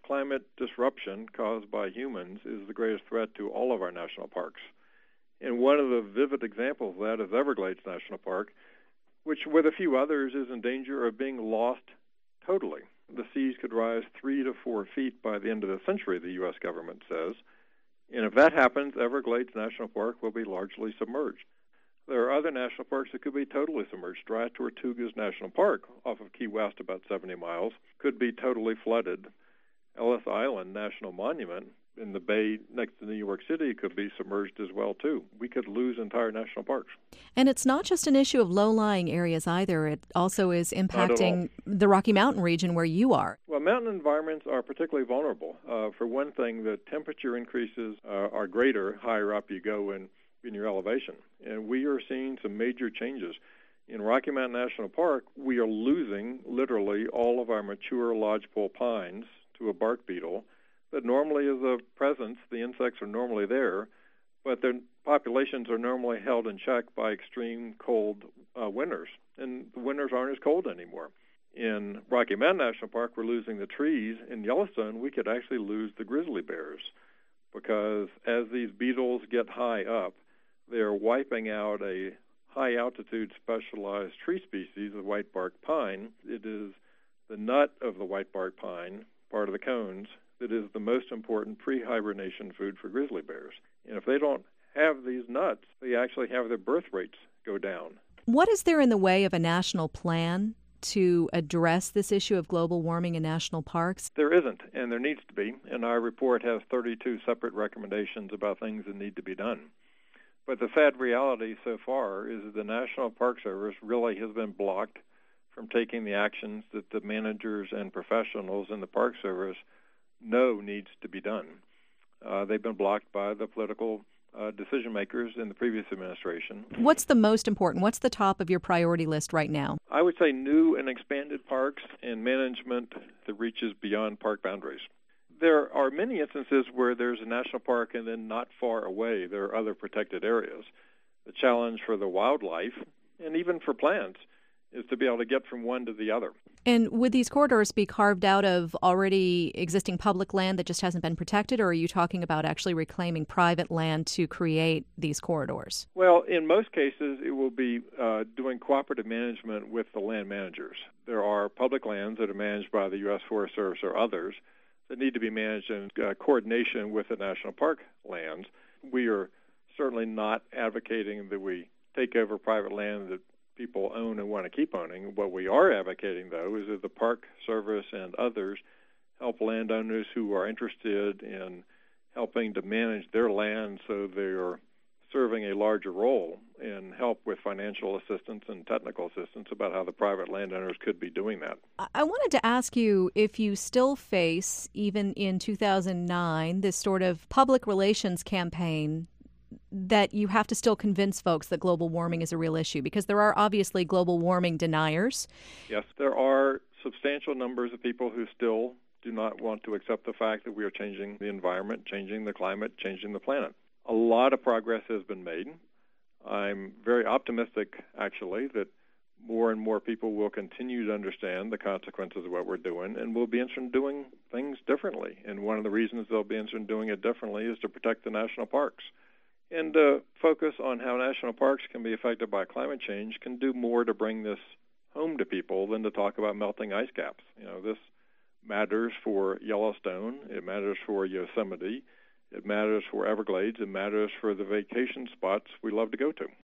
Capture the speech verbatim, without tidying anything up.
climate disruption caused by humans is the greatest threat to all of our national parks. And one of the vivid examples of that is Everglades National Park, which, with a few others, is in danger of being lost totally. The seas could rise three to four feet by the end of the century, the U S government says. And if that happens, Everglades National Park will be largely submerged. There are other national parks that could be totally submerged. Dry Tortugas National Park, off of Key West, about seventy miles, could be totally flooded. Ellis Island National Monument in the bay next to New York City could be submerged as well, too. We could lose entire national parks. And it's not just an issue of low-lying areas either. It also is impacting the Rocky Mountain region where you are. Well, mountain environments are particularly vulnerable. Uh, for one thing, the temperature increases uh, are greater higher up you go in, in your elevation. And we are seeing some major changes. In Rocky Mountain National Park, we are losing literally all of our mature lodgepole pines to a bark beetle that normally is a presence. The insects are normally there, but their populations are normally held in check by extreme cold uh, winters, and the winters aren't as cold anymore. In Rocky Mountain National Park, we're losing the trees. In Yellowstone, we could actually lose the grizzly bears because as these beetles get high up, they're wiping out a high-altitude specialized tree species, the whitebark pine. It is the nut of the whitebark pine, part of the cones, that is the most important pre-hibernation food for grizzly bears. And if they don't have these nuts, they actually have their birth rates go down. What is there in the way of a national plan to address this issue of global warming in national parks? There isn't, and there needs to be. And our report has thirty-two separate recommendations about things that need to be done. But the sad reality so far is that the National Park Service really has been blocked from taking the actions that the managers and professionals in the Park Service know needs to be done. Uh, they've been blocked by the political uh, decision makers in the previous administration. What's the most important? What's the top of your priority list right now? I would say new and expanded parks and management that reaches beyond park boundaries. There are many instances where there's a national park and then not far away there are other protected areas. The challenge for the wildlife and even for plants is to be able to get from one to the other. And would these corridors be carved out of already existing public land that just hasn't been protected, or are you talking about actually reclaiming private land to create these corridors? Well, in most cases, it will be uh, doing cooperative management with the land managers. There are public lands that are managed by the U S Forest Service or others that need to be managed in uh, coordination with the national park lands. We are certainly not advocating that we take over private land that people own and want to keep owning. What we are advocating, though, is that the Park Service and others help landowners who are interested in helping to manage their land so they are serving a larger role and help with financial assistance and technical assistance about how the private landowners could be doing that. I wanted to ask you if you still face, even in two thousand nine, this sort of public relations campaign that you have to still convince folks that global warming is a real issue, because there are obviously global warming deniers. Yes, there are substantial numbers of people who still do not want to accept the fact that we are changing the environment, changing the climate, changing the planet. A lot of progress has been made. I'm very optimistic, actually, that more and more people will continue to understand the consequences of what we're doing and will be interested in doing things differently. And one of the reasons they'll be interested in doing it differently is to protect the national parks. And uh, focus on how national parks can be affected by climate change can do more to bring this home to people than to talk about melting ice caps. You know, this matters for Yellowstone. It matters for Yosemite. It matters for Everglades. It matters for the vacation spots we love to go to.